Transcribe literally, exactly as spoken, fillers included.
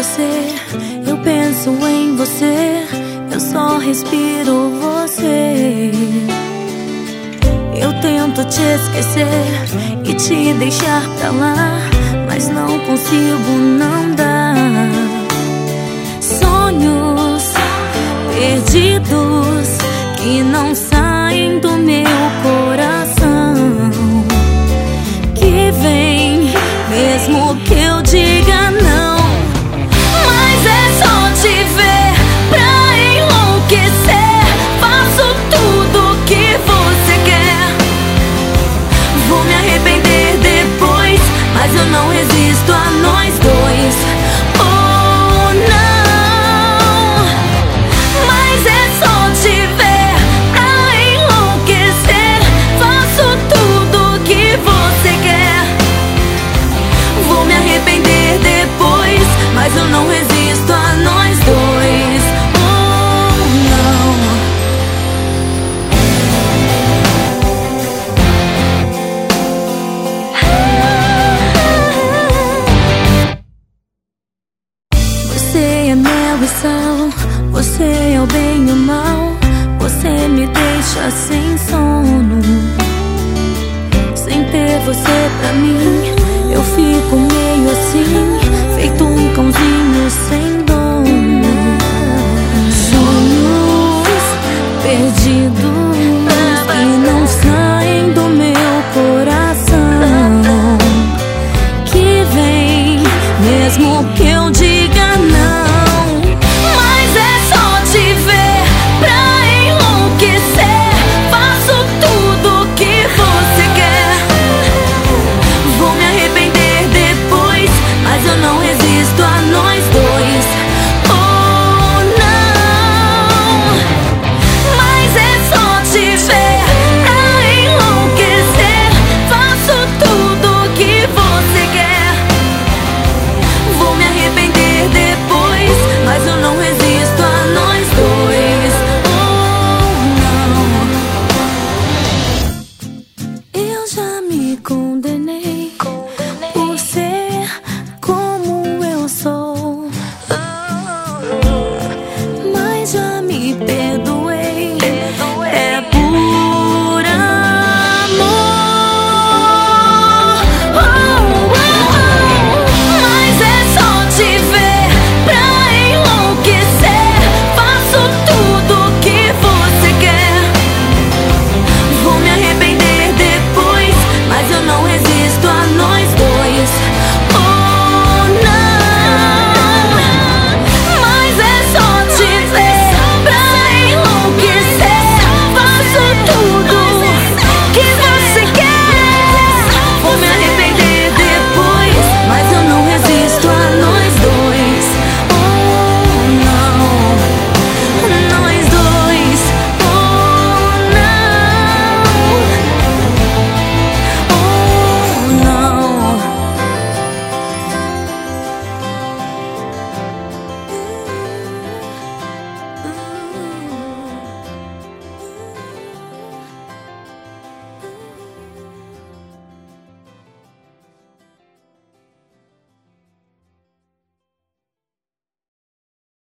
você, eu penso em você, eu só respiro você. Eu tento te esquecer e te deixar pra lá, mas não consigo, não dá. Sonhos perdidos que não saem do meu coração, que vem mesmo que eu diga não. Mas é só te ver pra enlouquecer, faço tudo que você quer. Vou me arrepender depois, mas eu não resisto a nós dois. Oh não, mas é só te ver pra enlouquecer, faço tudo que você quer. Vou me arrepender depois, mas eu não resisto a nós dois. Oh não. Você é mel e sal, você é o bem e o mal, você me deixa sem sono. Sem ter você pra mim, eu fico meio assim, feito um cãozinho sem dono. Sonhos perdidos que não são